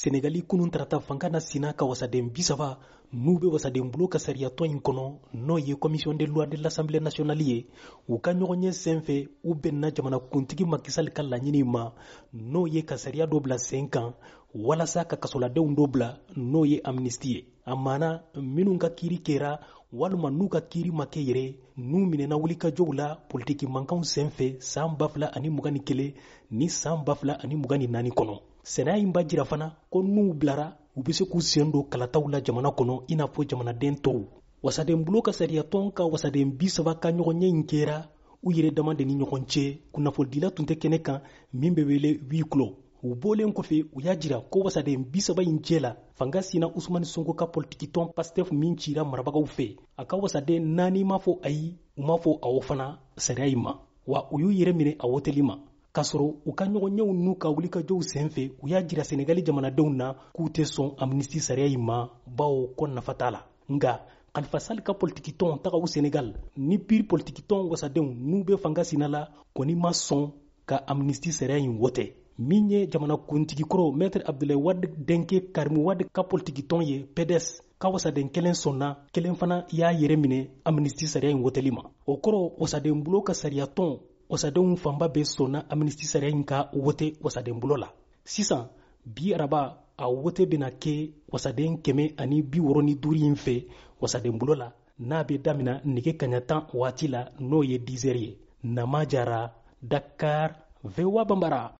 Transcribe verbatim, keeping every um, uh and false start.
Senegali kunun tarata fanga na sina ka wasaden bisaba n'u be wasaden bulo ka sariyatɔ in kɔnɔ n'o ye commission de loi de l'Assemblée nationale ye u ka ɲɔgɔn ye sen fɛ u bɛnna jamana kuntigi Macky Sall ka laɲini ma n'o ye ka sariya dɔ bila sen kan walasa ka kasoladenw dɔ bila n'o ye amnistie ye a maana minnu ka kiiri kɛra walima n'u ka kiiri ma kɛ yɛrɛ n'u minɛna wulikajɔw la politiki mankanw sen fɛ san ba fila ani mugan ni kelen ni san ba fila ani mugan ni naani kɔnɔ. Sɛnɛ in b'a jira fana ko n'u bilara u bɛ se k'u sen don kalataw la jamana kɔnɔ i n'a fɔ jamanaden tɔw. Wasaden bulo ka sariyatɔn ka wasaden bi saba ka ɲɔgɔnye in kɛra u yɛrɛ dama de ni ɲɔgɔn cɛ kunnafonidila tun tɛ kɛnɛ kan min bɛ wele huis clos. U bɔlen kɔfɛ u y'a jira ko wasaden bi saba in cɛ la fanga sina Usumani Sonko ka politiki tɔn Pastef min cira marabagaw fɛ a ka wasaden naani m'a fɔ ayi u m'a fɔ awɔ fana sariya in ma wa u y'u yɛrɛ minɛ a woteli ma. K'a sɔrɔ u ka ɲɔgɔnyew n'u ka wulikajɔw sen fɛ u y'a jira Senegali jamanadenw na k'u tɛ sɔn amnistie sariya in ma bawo ko nafa t'a la. Nka Khalifa Sall ka politiki tɔn tagaw Senegal ni pire politiki tɔn wasadenw n'u bɛ fanga sina la kɔni ma sɔn ka amnistie sariya in wote. Min ye jamana kuntigi kɔrɔ Maître Abdoulaye Wade denkɛ Karim Wade ka politiki tɔn ye P D S ka wasaden kelen sɔnna kelen fana y'a yɛrɛ minɛ amnistie sariya in woteli ma. O kɔrɔ wasaden bulo ka sariya tɔn wasadenw fanba bɛ sɔnna amnistie sariya in ka wote wasaden bulo la. Sisan bi araba a wote bɛna kɛ wasaden kɛmɛ ani bi wɔɔrɔ ni duuru in fɛ wasaden bulo la n'a bɛ damina nɛgɛ kaɲa tan waati la n'o ye dix heures ye. Nama Jara, Dakar, V O A Bambara.